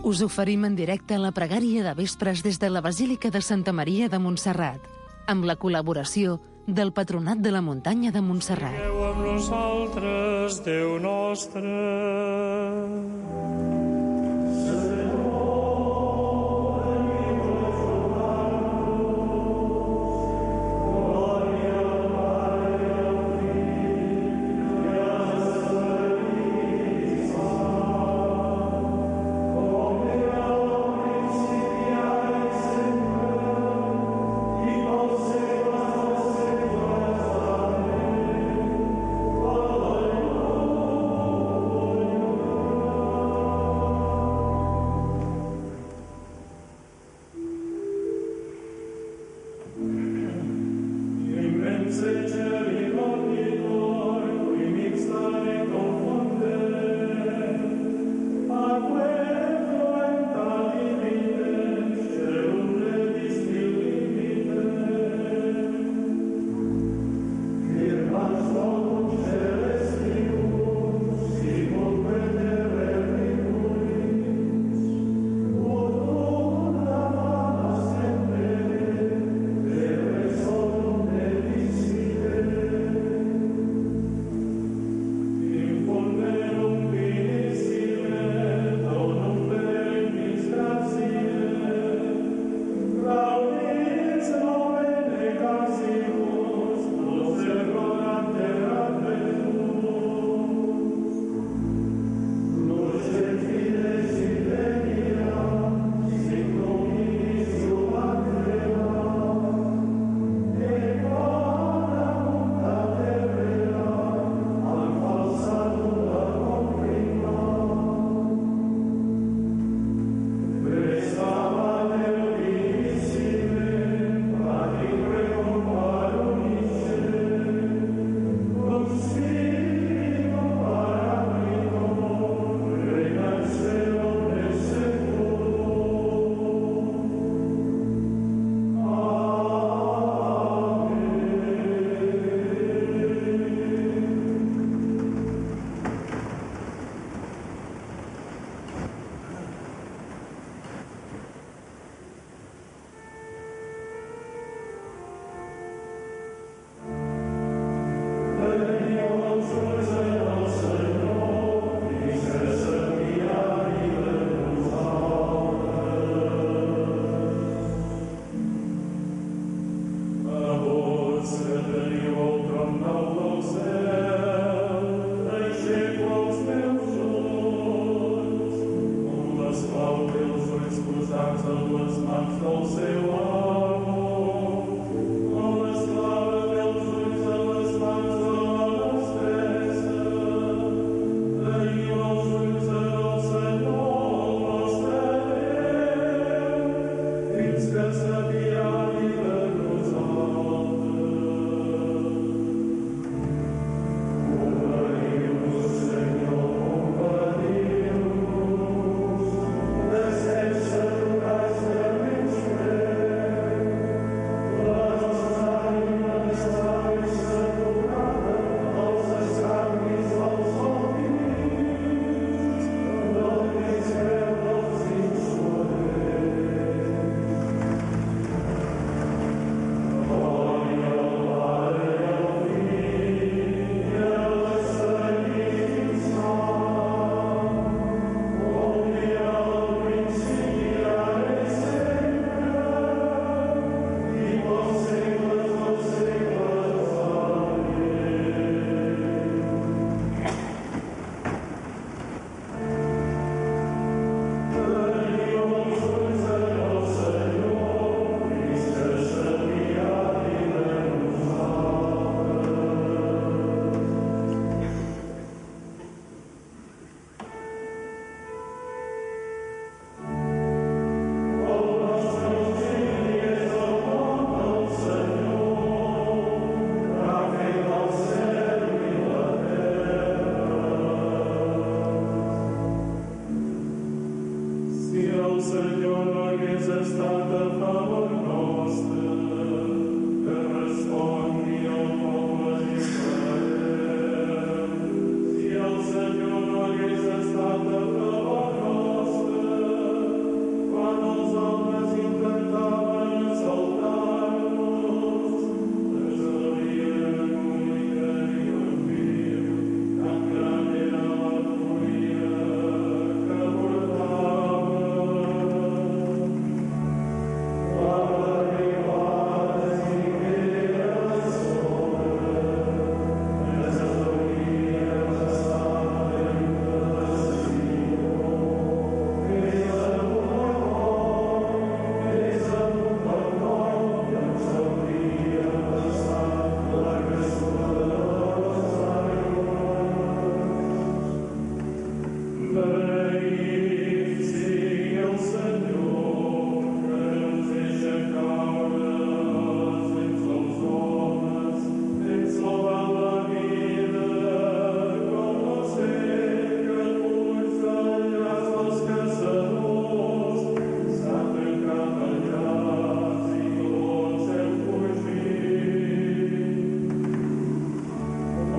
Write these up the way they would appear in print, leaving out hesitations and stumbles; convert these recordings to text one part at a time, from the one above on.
Us oferim en directe la pregària de vespres des de la Basílica de Santa Maria de Montserrat, amb la col·laboració del Patronat de la Muntanya de Montserrat. Déu amb nosaltres, Déu nostre.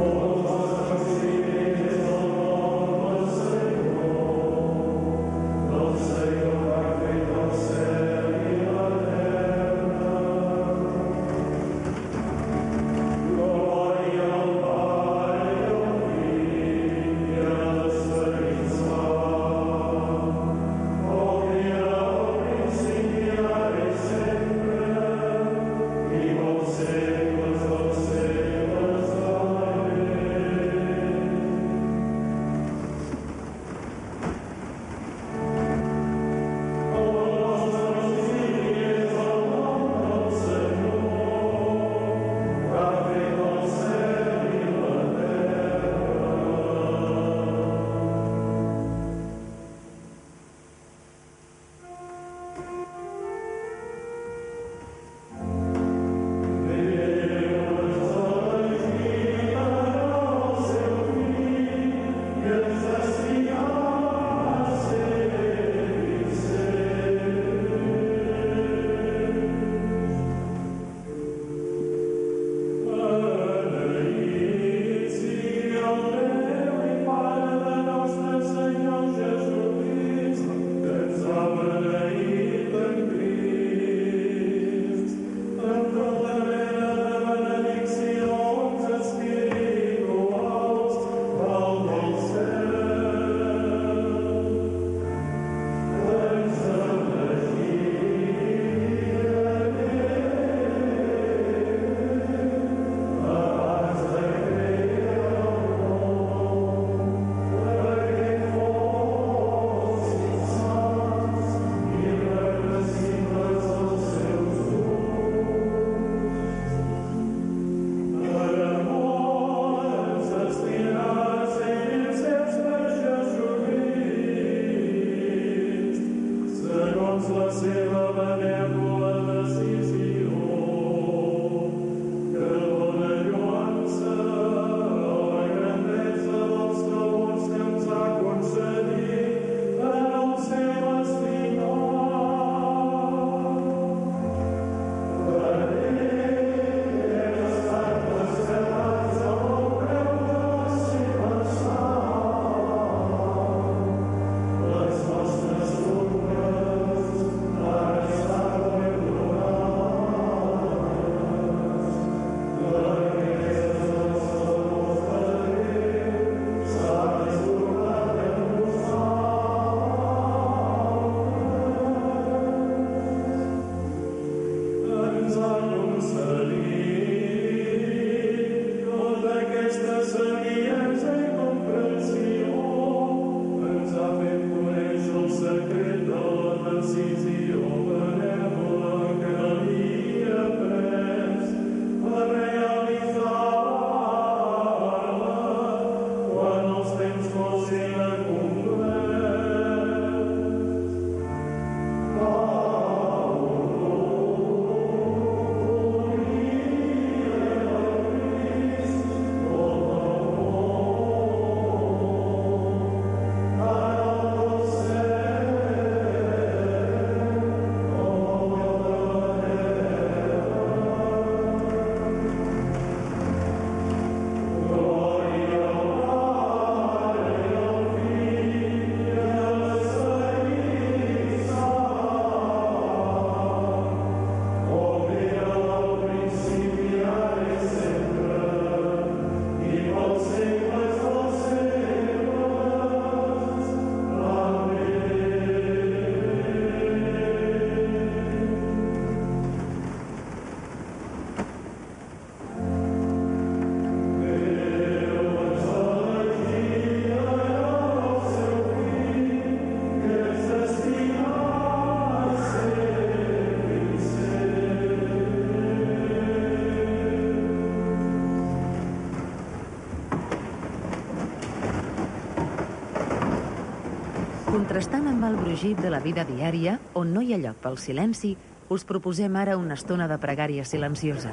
Contrastant amb el brugit de la vida diària, on no hi ha lloc pel silenci, us proposem ara una estona de pregària silenciosa.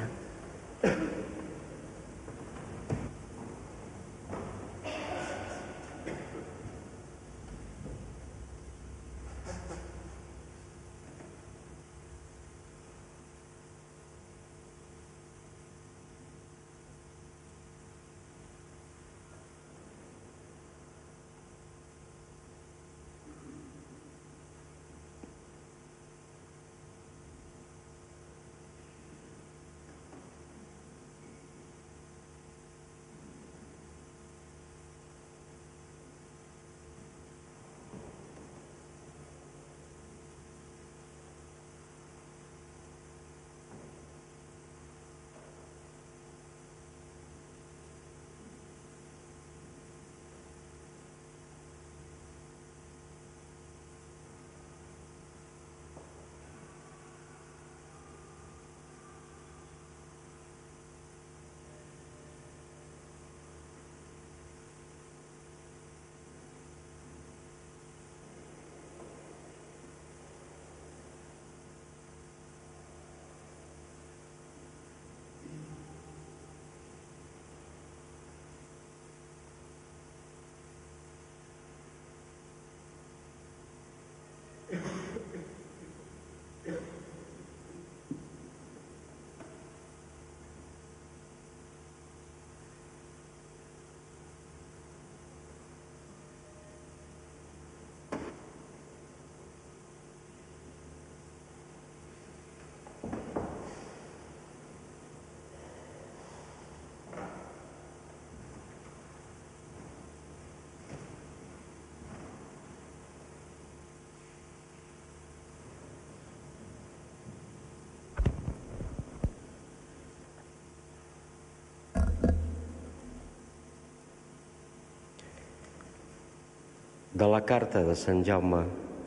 De la carta de Sant Jaume.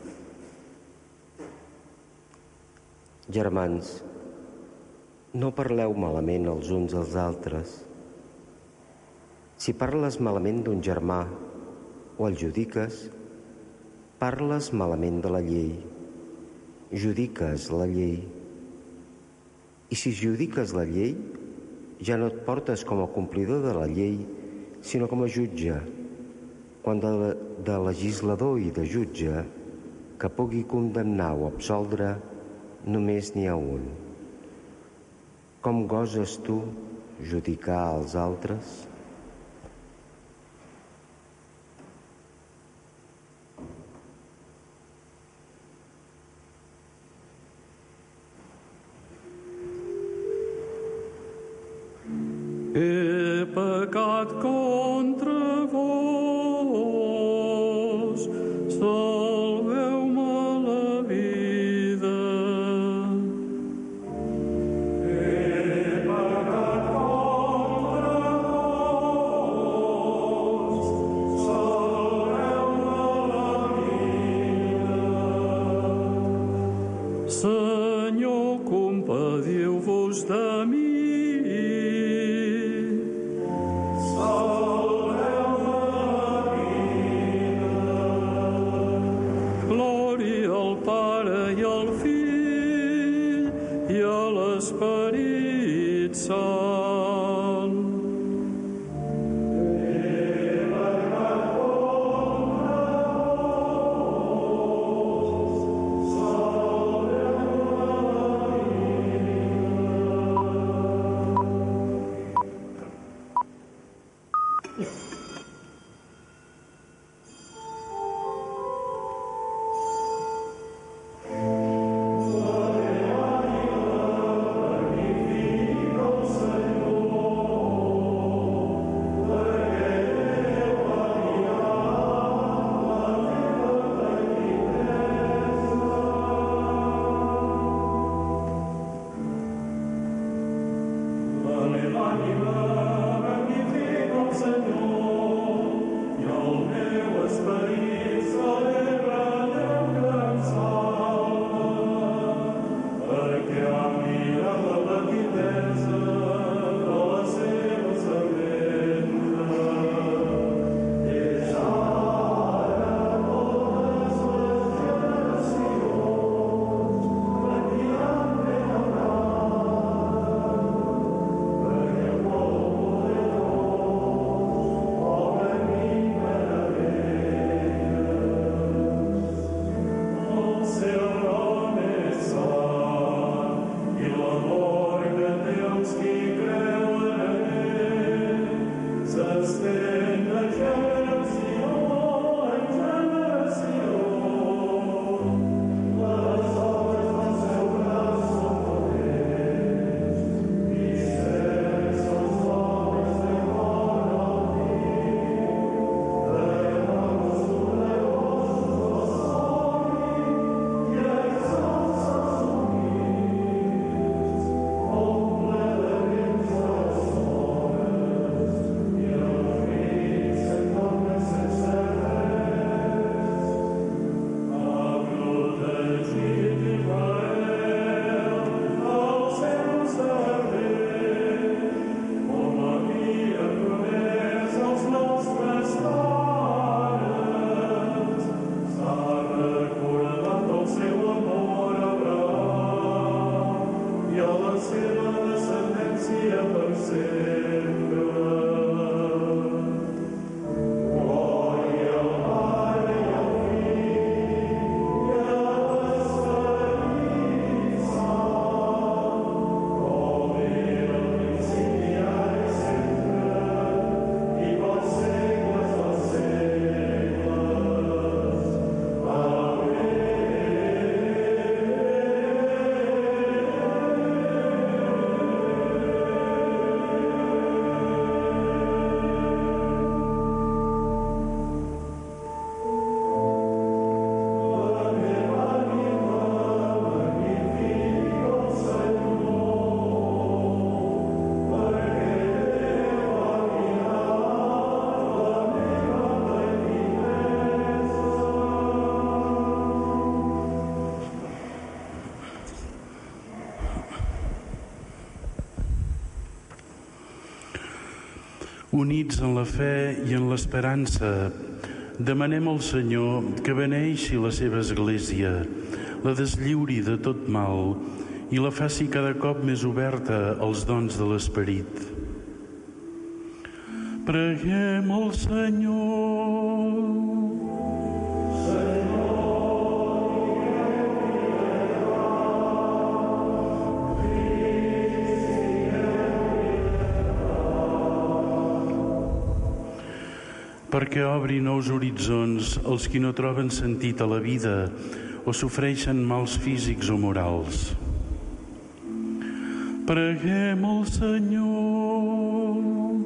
Germans, no parleu malament els uns als altres. Si parles malament d'un germà o el judiques, parles malament de la llei, judiques la llei. I si judiques la llei, ja no et portes com a complidor de la llei, sinó com a jutge, quan de legislador i de jutge que pugui condemnar o absoldre només n'hi ha un. Com goses tu judicar als altres? He pecat contra vos, salveu-me la vida. He pecat contra vos, salveu-me la vida. Senyor, compadiu-vos de mi. Esperit Sant. He pecat contra vos, salveu-me la vida. Units en la fe i en l'esperança, demanem al Senyor que beneixi la seva Església, la deslliuri de tot mal i la faci cada cop més oberta als dons de l'Esperit. Preguem al Senyor. Perquè obri nous horitzons als qui no troben sentit a la vida o sofreixen mals físics o morals. Preguem al Senyor.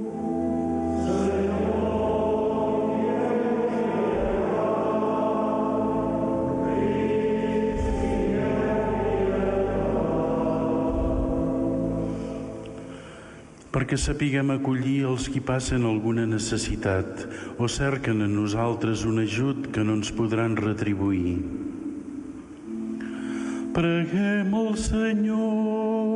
Perquè sapiguem acollir els qui passen alguna necessitat o cerquen en nosaltres un ajut que no ens podran retribuir. Preguem al Senyor.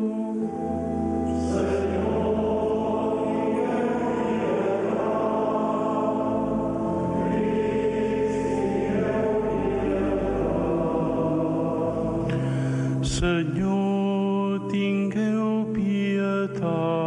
Senyor, tingueu pietat.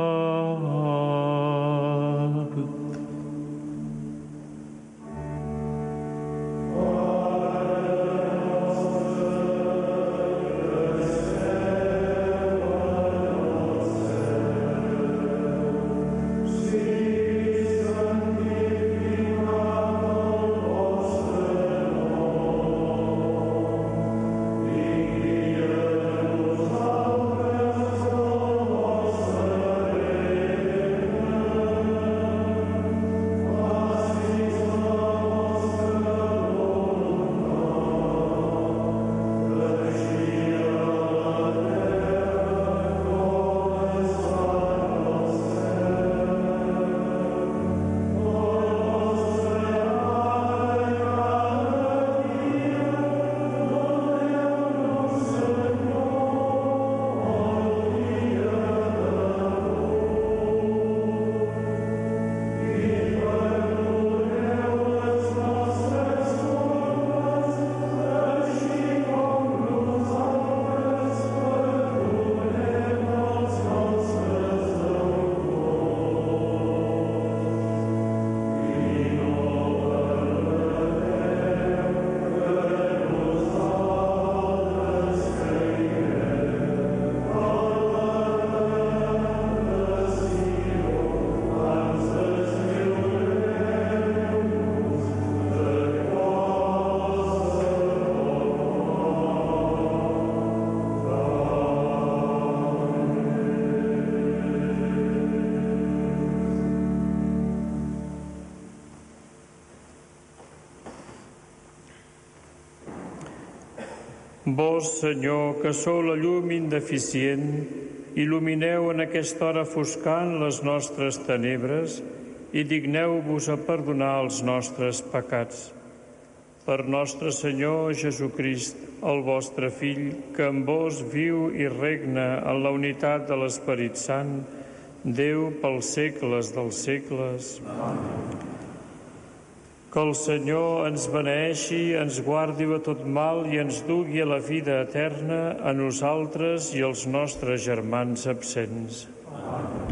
Vós, Senyor, que sou la llum indeficient, il·lumineu en aquesta hora foscant les nostres tenebres i digneu-vos a perdonar els nostres pecats. Per nostre Senyor Jesucrist, el vostre Fill, que en vos viu i regna en la unitat de l'Esperit Sant, Déu pels segles dels segles. Amén. Que el Senyor ens beneeixi, ens guardi de tot mal i ens dugui a la vida eterna a nosaltres i als nostres germans absents. Amén.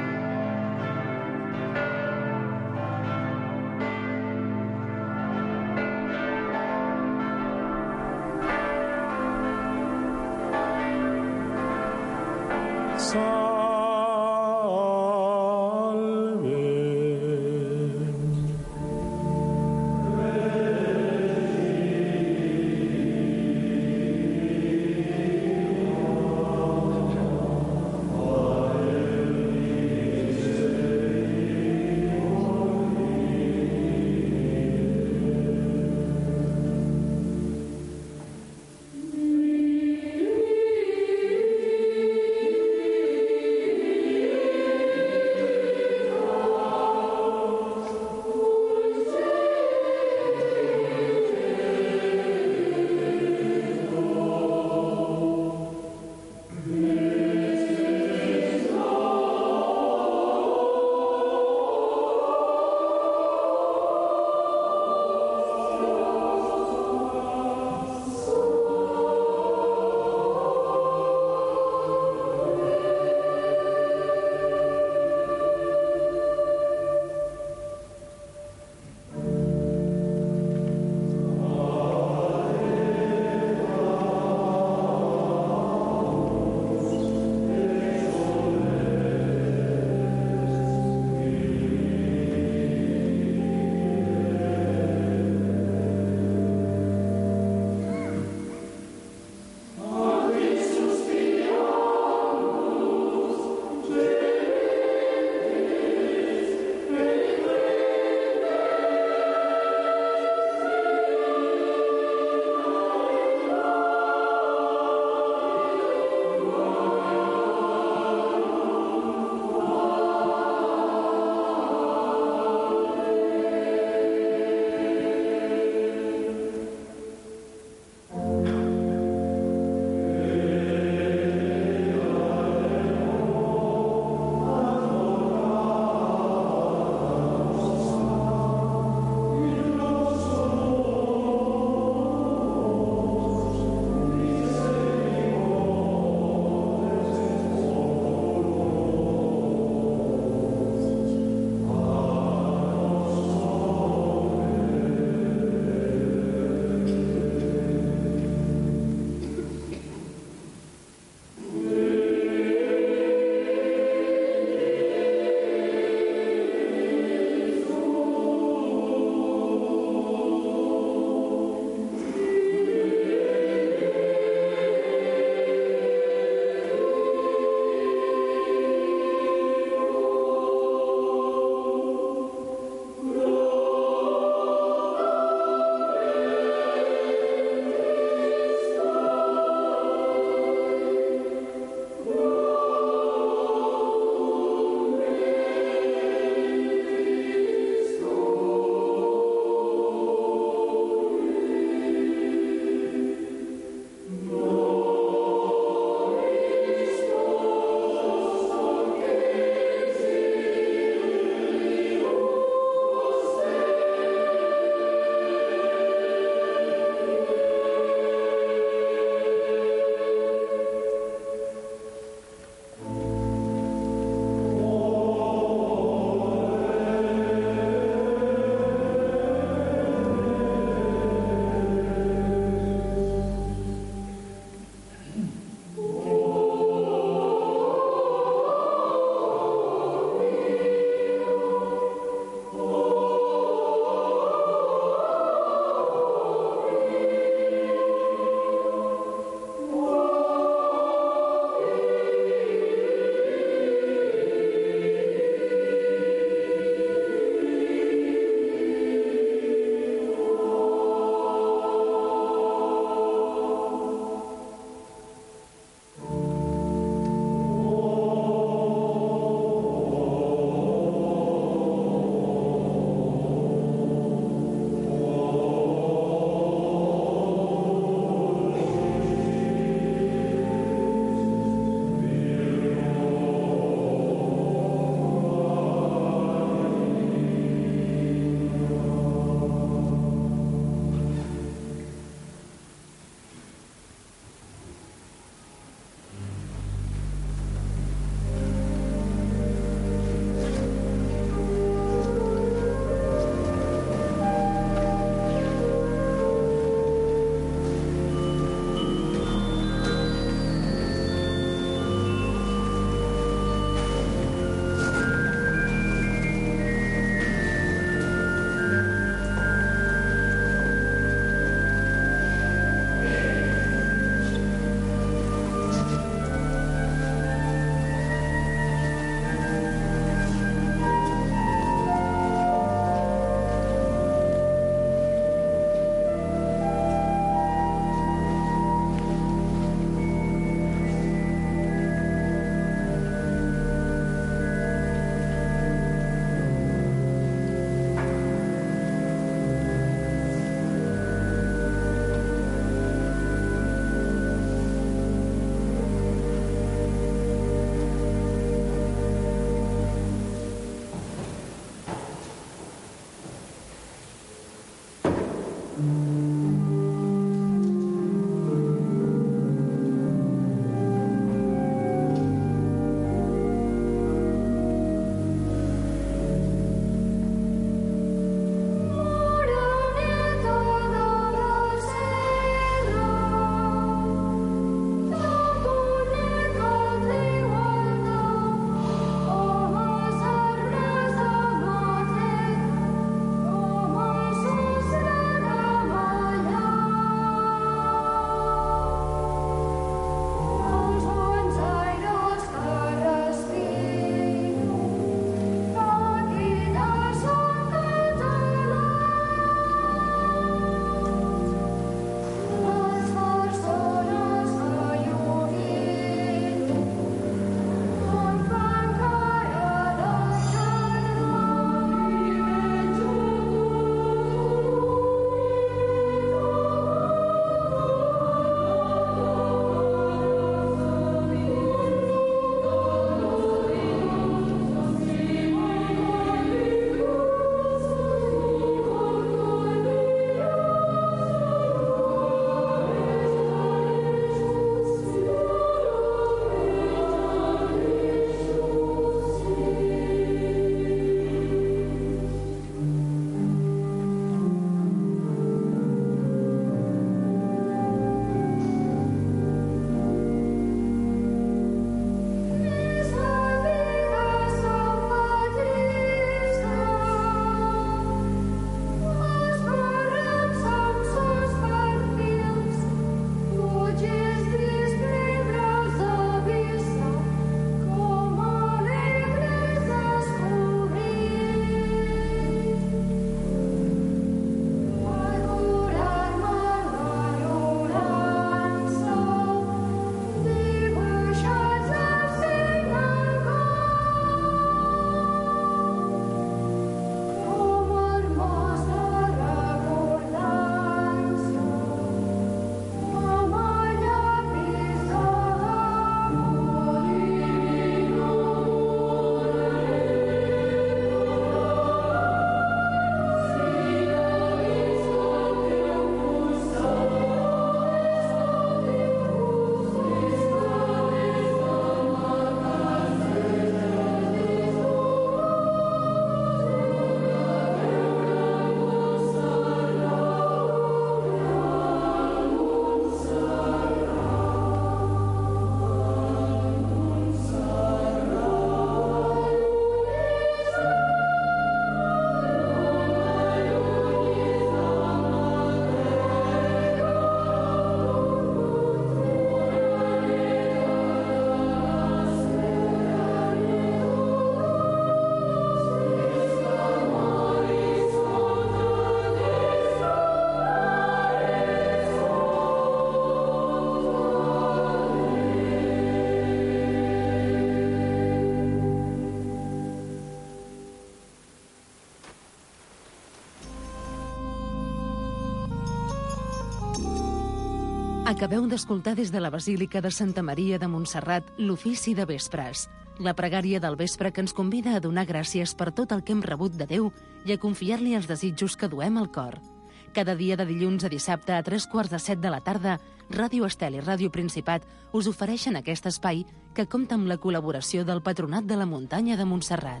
Acabeu d'escoltar des de la Basílica de Santa Maria de Montserrat l'ofici de vespres, la pregària del vespre que ens convida a donar gràcies per tot el que hem rebut de Déu i a confiar-li els desitjos que duem al cor. Cada dia de dilluns a dissabte a 3:45 de la tarda, Ràdio Estel i Ràdio Principat us ofereixen aquest espai que compta amb la col·laboració del Patronat de la Muntanya de Montserrat.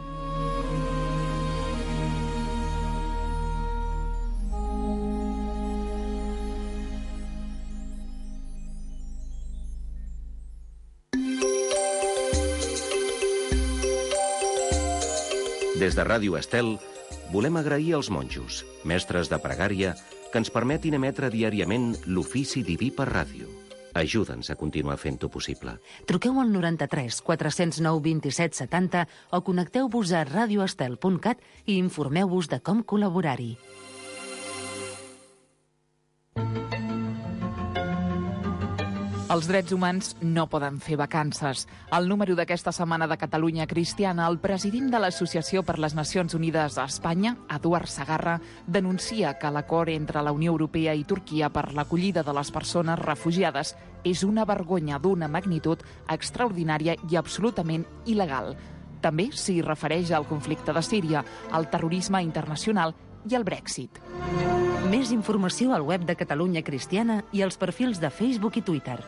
Des de Ràdio Estel, volem agrair als monjos, mestres de pregària, que ens permetin emetre diàriament l'ofici diví per ràdio. Ajuda'ns a continuar fent-ho possible. Truqueu al 93 409 27 70 o connecteu-vos a radioestel.cat i informeu-vos de com col·laborar-hi. Els drets humans no poden fer vacances. Al número d'aquesta setmana de Catalunya Cristiana, el president de l'Associació per les Nacions Unides a Espanya, Eduard Segarra, denuncia que l'acord entre la Unió Europea i Turquia per l'acollida de les persones refugiades és una vergonya d'una magnitud extraordinària i absolutament il·legal. També s'hi refereix al conflicte de Síria, al terrorisme internacional i al Brexit. Més informació al web de Catalunya Cristiana i als perfils de Facebook i Twitter.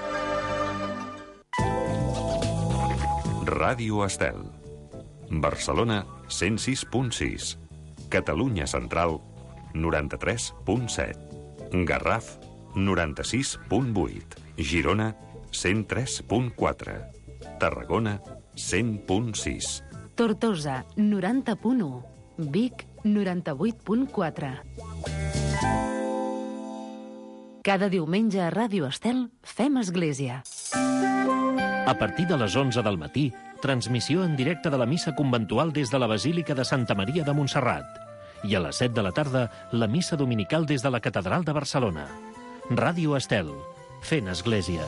Ràdio Estel. Barcelona, 106.6. Catalunya Central, 93.7. Garraf, 96.8. Girona, 103.4. Tarragona, 100.6. Tortosa, 90.1. Vic, 98.4. Cada diumenge a Ràdio Estel fem església. A partir de les 11 del matí, transmissió en directe de la missa conventual des de la Basílica de Santa Maria de Montserrat. I a les 7 de la tarda, la missa dominical des de la Catedral de Barcelona. Ràdio Estel, fent església.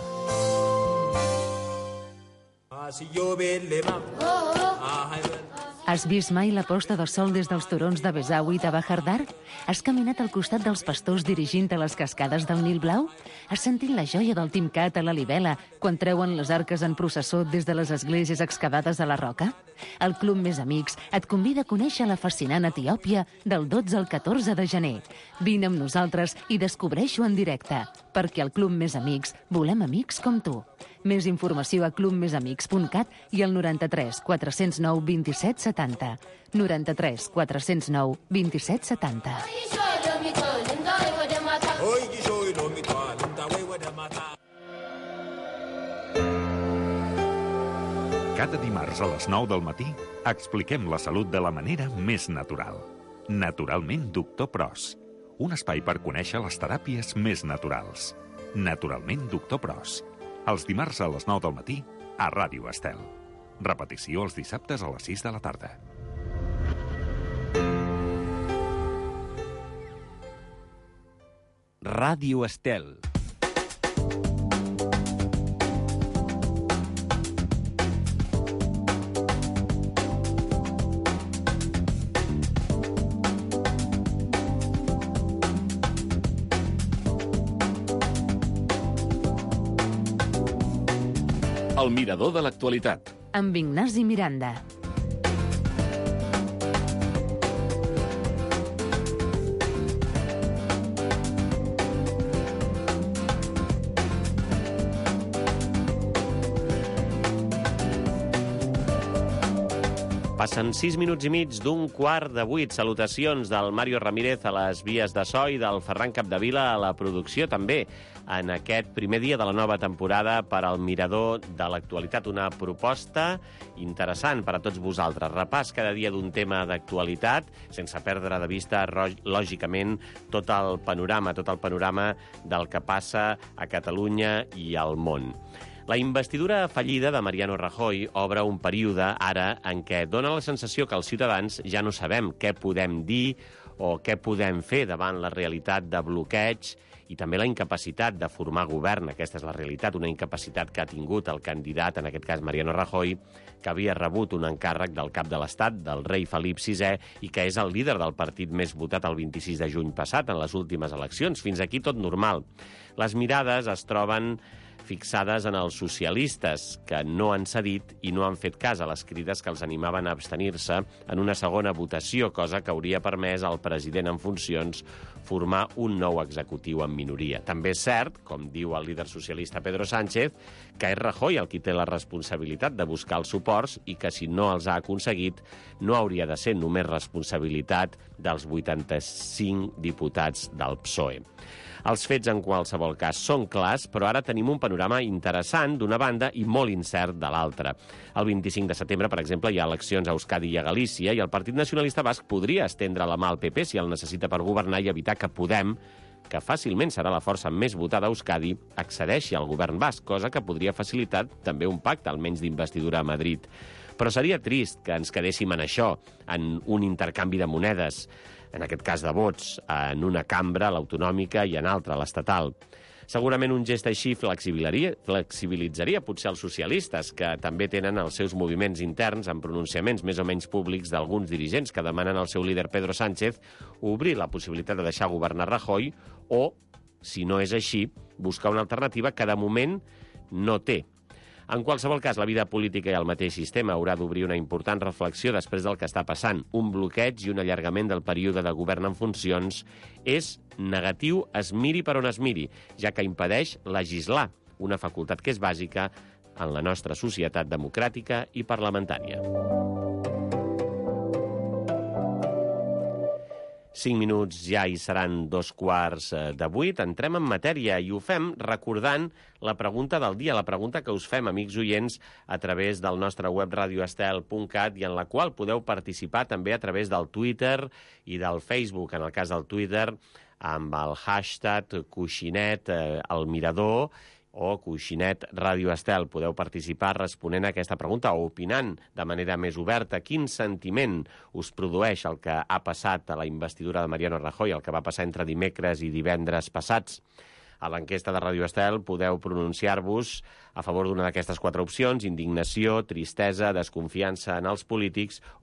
Has vist mai la posta de sol des dels turons de Besau i de Bahardar? Has caminat al costat dels pastors dirigint a les cascades del Nil Blau? Has sentit la joia del Timcat a la Libela quan treuen les arques en processó des de les esglésies excavades a la roca? El Club Més Amics et convida a conèixer la fascinant Etiòpia del 12 al 14 de gener. Vine amb nosaltres i descobreix-ho en directe, perquè al Club Més Amics volem amics com tu. Més informació a clubmesamics.cat i al 93 409 27 70. 93 409 27 70. Cada dimarts a les 9 del matí expliquem la salut de la manera més natural. Naturalment Doctor Pros. Un espai per conèixer les teràpies més naturals. Naturalment Doctor Pros. Els dimarts a les 9 del matí a Ràdio Estel. Repetició els dissabtes a les 6 de la tarda. Ràdio Estel. El mirador de l'actualitat. Amb Ignasi Miranda. Passen 6 minuts i mig d'un quart de 8. Salutacions del Mario Ramírez a les vies de so i del Ferran Capdevila a la producció també en aquest primer dia de la nova temporada per al Mirador de l'actualitat. Una proposta interessant per a tots vosaltres. Repàs cada dia d'un tema d'actualitat, sense perdre de vista, lògicament, tot el panorama del que passa a Catalunya i al món. La investidura fallida de Mariano Rajoy obre un període ara en què dona la sensació que els ciutadans ja no sabem què podem dir o què podem fer davant la realitat de bloqueig i també la incapacitat de formar govern, aquesta és la realitat, una incapacitat que ha tingut el candidat, en aquest cas Mariano Rajoy, que havia rebut un encàrrec del cap de l'Estat, del rei Felip VI, i que és el líder del partit més votat el 26 de juny passat, en les últimes eleccions. Fins aquí tot normal. Les mirades es troben fixades en els socialistes, que no han cedit i no han fet cas a les crides que els animaven a abstenir-se en una segona votació, cosa que hauria permès al president en funcions formar un nou executiu en minoria. També és cert, com diu el líder socialista Pedro Sánchez, que és Rajoy el qui té la responsabilitat de buscar els suports i que si no els ha aconseguit no hauria de ser només responsabilitat dels 85 diputats del PSOE. Els fets en qualsevol cas són clars, però ara tenim un panorama interessant d'una banda i molt incert de l'altra. El 25 de setembre, per exemple, hi ha eleccions a Euskadi i a Galícia i el Partit Nacionalista Basc podria estendre la mà al PP si el necessita per governar i evitar que Podem, que fàcilment serà la força més votada a Euskadi, accedeixi al govern basc, cosa que podria facilitar també un pacte, almenys d'investidura a Madrid. Però seria trist que ens quedéssim en això, en un intercanvi de monedes, en aquest cas de vots, en una cambra, l'autonòmica, i en altra, l'estatal. Segurament un gest així flexibilitzaria potser els socialistes, que també tenen els seus moviments interns amb pronunciaments més o menys públics d'alguns dirigents que demanen al seu líder Pedro Sánchez obrir la possibilitat de deixar governar Rajoy o, si no és així, buscar una alternativa que de moment no té. En qualsevol cas, la vida política i el mateix sistema haurà d'obrir una important reflexió després del que està passant. Un bloqueig i un allargament del període de govern en funcions és negatiu, es miri per on es miri, ja que impedeix legislar, una facultat que és bàsica en la nostra societat democràtica i parlamentària. 5 minuts ja hi seran 7:15. Entrem en matèria i ho fem recordant la pregunta del dia, la pregunta que us fem, amics oients, a través del nostre web radioestel.cat i en la qual podeu participar també a través del Twitter i del Facebook. En el cas del Twitter, amb el hashtag Coixinet al Mirador o Coixinet Ràdio Estel. Podeu participar responent a aquesta pregunta o opinant de manera més oberta quin sentiment us produeix el que ha passat a la investidura de Mariano Rajoy, el que va passar entre dimecres i divendres passats. A l'enquesta de Ràdio Estel podeu pronunciar-vos a favor d'una d'aquestes 4 opcions: indignació, tristesa, desconfiança en els polítics